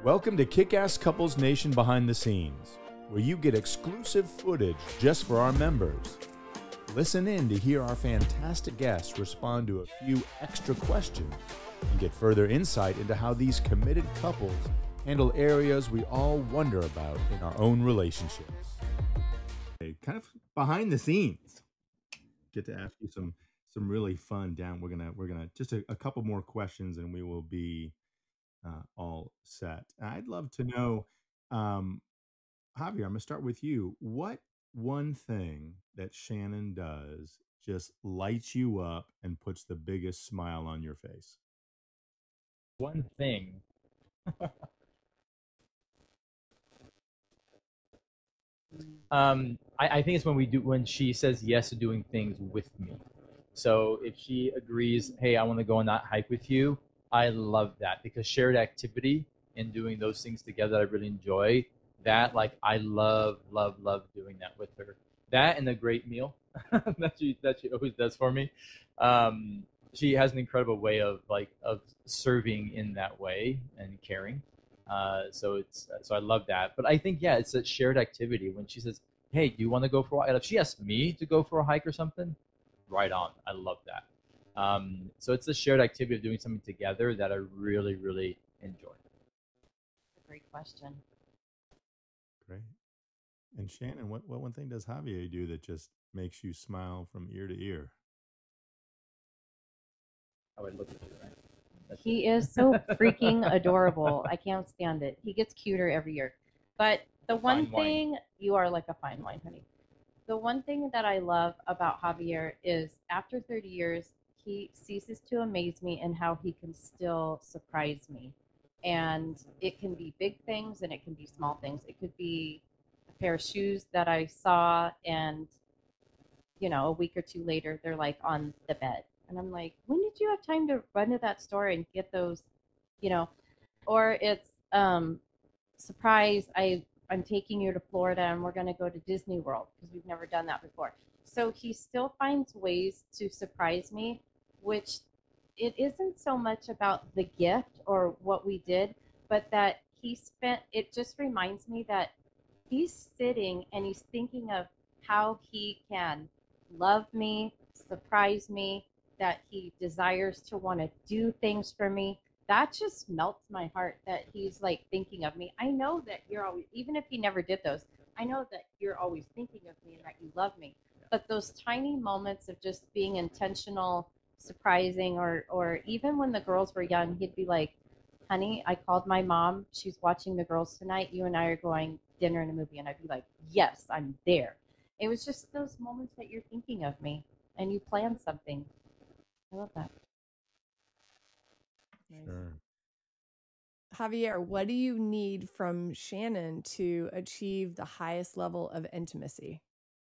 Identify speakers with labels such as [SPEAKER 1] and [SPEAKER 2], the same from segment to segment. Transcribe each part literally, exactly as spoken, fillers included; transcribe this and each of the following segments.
[SPEAKER 1] Welcome to Kick-Ass Couples Nation Behind the Scenes, where you get exclusive footage just for our members. Listen in to hear our fantastic guests respond to a few extra questions and get further insight into how these committed couples handle areas we all wonder about in our own relationships.
[SPEAKER 2] Hey, kind of behind the scenes. Get to ask you some some really fun down. We're gonna we're gonna just a, a couple more questions and we will be uh, all set. I'd love to know, um, Javier. I'm gonna start with you. What one thing that Shannon does just lights you up and puts the biggest smile on your face?
[SPEAKER 3] One thing. um, I, I think it's when we do when she says yes to doing things with me. So if she agrees, hey, I want to go on that hike with you, I love that because shared activity and doing those things together that I really enjoy. That like I love, love, love doing that with her. That and a great meal that she that she always does for me. Um, she has an incredible way of like of serving in that way and caring. Uh, so it's so I love that. But I think yeah, it's a shared activity. When she says, "Hey, do you want to go for a hike?" If she asks me to go for a hike or something, right on. I love that. Um, so it's a shared activity of doing something together that I really, really enjoy.
[SPEAKER 4] Great question.
[SPEAKER 2] Great. And Shannon, what, what one thing does Javier do that just makes you smile from ear to ear?
[SPEAKER 3] How I look at you, right? That's
[SPEAKER 4] He
[SPEAKER 3] it.
[SPEAKER 4] is so freaking adorable. I can't stand it. He gets cuter every year. But the one
[SPEAKER 3] Fine wine.
[SPEAKER 4] thing, you are like a fine wine, honey. The one thing that I love about Javier is after thirty years, he ceases to amaze me in how he can still surprise me. And it can be big things and it can be small things. It could be a pair of shoes that I saw and, you know, a week or two later, they're like on the bed. And I'm like, when did you have time to run to that store and get those, you know? Or it's um, surprise, I I'm taking you to Florida and we're going to go to Disney World because we've never done that before. So he still finds ways to surprise me, which it isn't so much about the gift or what we did, but that he spent, it just reminds me that he's sitting and he's thinking of how he can love me, surprise me, that he desires to want to do things for me. That just melts my heart that he's like thinking of me. I know that you're always, even if he never did those, I know that you're always thinking of me and that you love me. But those tiny moments of just being intentional, surprising, or or even when the girls were young, he'd be like, honey, I called my mom. She's watching the girls tonight. You and I are going dinner and a movie. And I'd be like, yes, I'm there. It was just those moments that you're thinking of me and you plan something. I love that.
[SPEAKER 5] Nice.
[SPEAKER 2] Sure.
[SPEAKER 5] Javier, what do you need from Shannon to achieve the highest level of intimacy?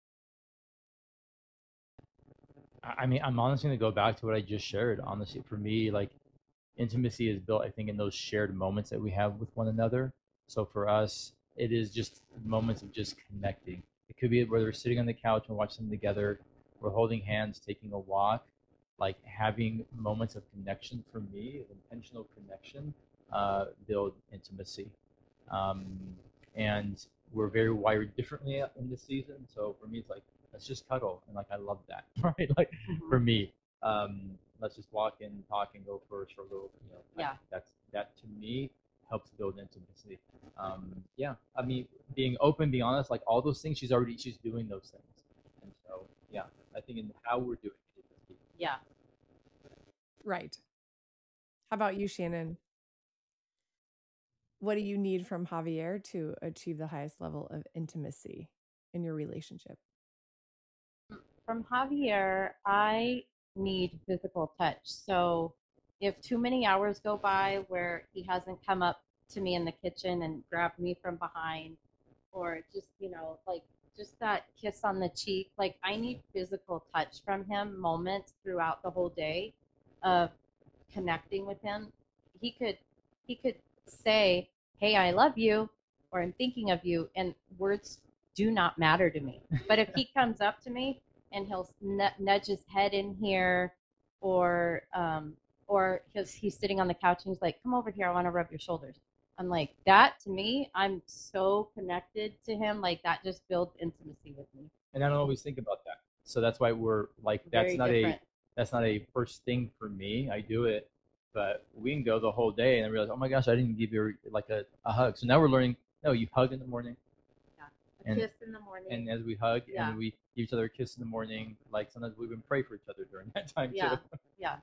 [SPEAKER 3] I mean, I'm honestly going to go back to what I just shared. Honestly, for me, like intimacy is built, I think, in those shared moments that we have with one another. So for us, it is just moments of just connecting. It could be whether we're sitting on the couch and watching something together, we're holding hands, taking a walk, like having moments of connection for me, of intentional connection, uh, build intimacy. Um, and we're very wired differently in this season. So for me, it's like, let's just cuddle. And like, I love that, right? Like
[SPEAKER 4] Mhm.
[SPEAKER 3] for me, um, let's just walk and talk and go for a short little, you know, like,
[SPEAKER 4] Yeah.
[SPEAKER 3] that's, that to me helps build intimacy. Um, yeah. I mean, being open, being honest, like all those things, she's already, she's doing those things. And so, yeah, I think in how we're doing it is the key.
[SPEAKER 4] Yeah.
[SPEAKER 5] Right. How about you, Shannon? What do you need from Javier to achieve the highest level of intimacy in your relationship?
[SPEAKER 4] From Javier, I need physical touch. So if too many hours go by where he hasn't come up to me in the kitchen and grabbed me from behind, or just, you know, like just that kiss on the cheek, like I need physical touch from him, moments throughout the whole day of connecting with him. He could he could say, "Hey, I love you," or "I'm thinking of you," and words do not matter to me. But if he comes up to me and he'll nudge his head in here, or um, or because he's sitting on the couch and he's like, "Come over here, I want to rub your shoulders." I'm like, that to me, I'm so connected to him. Like that just builds intimacy with me.
[SPEAKER 3] And I don't always think about that. So that's why we're like, that's
[SPEAKER 4] Very
[SPEAKER 3] not
[SPEAKER 4] different.
[SPEAKER 3] a that's not a first thing for me. I do it, but we can go the whole day and I realize, oh my gosh, I didn't give you like a, a hug. So now we're learning. No, you hug in the morning,
[SPEAKER 4] Yeah. A
[SPEAKER 3] And-
[SPEAKER 4] kiss in the morning.
[SPEAKER 3] and as we hug,
[SPEAKER 4] Yeah.
[SPEAKER 3] and we give each other a kiss in the morning. Like sometimes we even pray for each other during that time
[SPEAKER 4] yeah.
[SPEAKER 3] too.
[SPEAKER 4] Yeah.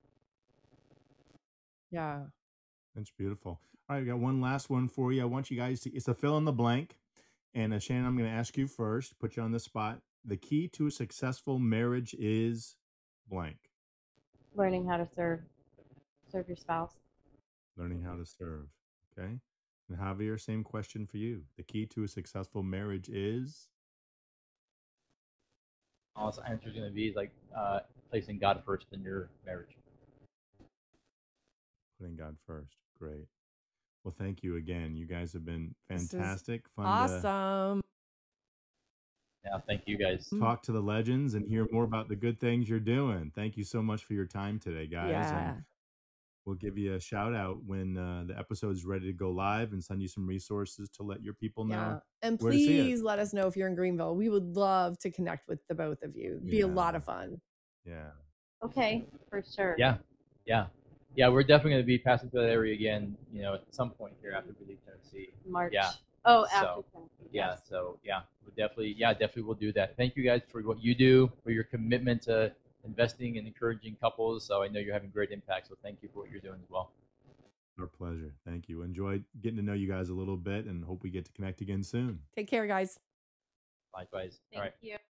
[SPEAKER 5] Yeah.
[SPEAKER 2] That's beautiful. All right, I got one last one for you. I want you guys to, it's a fill in the blank. And uh, Shannon, I'm going to ask you first, put you on the spot. The key to a successful marriage is blank.
[SPEAKER 4] Learning how to serve serve your spouse.
[SPEAKER 2] Learning how to serve. Okay. And Javier, same question for you. The key to a successful marriage is
[SPEAKER 3] Also, answer is going to be like uh, placing God first in your marriage.
[SPEAKER 2] putting God first. Great. Well, thank you again. You guys have been
[SPEAKER 5] This is
[SPEAKER 2] fantastic. Fun to
[SPEAKER 5] Awesome.
[SPEAKER 3] Yeah, thank you guys.
[SPEAKER 2] talk to the legends and hear more about the good things you're doing. Thank you so much for your time today, guys.
[SPEAKER 5] Yeah.
[SPEAKER 2] And we'll give you a shout out when uh, the episode's ready to go live and send you some resources to let your people know.
[SPEAKER 5] Yeah. And
[SPEAKER 2] where to see it.
[SPEAKER 5] please let us know if you're in Greenville. We would love to connect with the both of you. It'd be a lot
[SPEAKER 2] Yeah.
[SPEAKER 5] of fun.
[SPEAKER 2] Yeah.
[SPEAKER 4] Okay, for sure.
[SPEAKER 3] Yeah, yeah, yeah. We're definitely going to be passing through that area again. You know, at some point here after we leave Tennessee.
[SPEAKER 4] March.
[SPEAKER 3] Yeah.
[SPEAKER 4] Oh,
[SPEAKER 3] So,
[SPEAKER 4] after Tennessee.
[SPEAKER 3] Yeah.
[SPEAKER 4] Yes.
[SPEAKER 3] So yeah, we definitely, yeah, definitely will do that. Thank you guys for what you do, for your commitment to investing and encouraging couples. So I know you're having great impact. So thank you for what you're doing as well.
[SPEAKER 2] Our pleasure. Thank you. Enjoyed getting to know you guys a little bit and hope we get to connect again soon.
[SPEAKER 5] Take care, guys.
[SPEAKER 3] Likewise.
[SPEAKER 4] Thank
[SPEAKER 3] All right.
[SPEAKER 4] you.